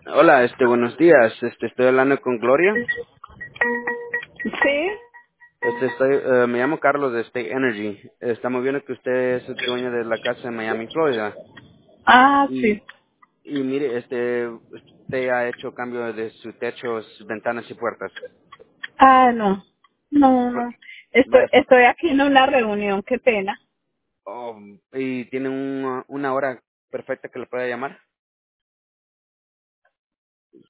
Hola, buenos días. Estoy hablando con Gloria. Sí. Me llamo Carlos de State Energy. Estamos viendo que usted es el dueño de la casa en Miami, Florida. Ah, Y, sí. y mire, usted ha hecho cambio de sus techos, ventanas y puertas. Ah, no. No, Por- no. Estoy, Vaya, estoy aquí en una reunión, qué pena. y tiene una hora perfecta que le pueda llamar.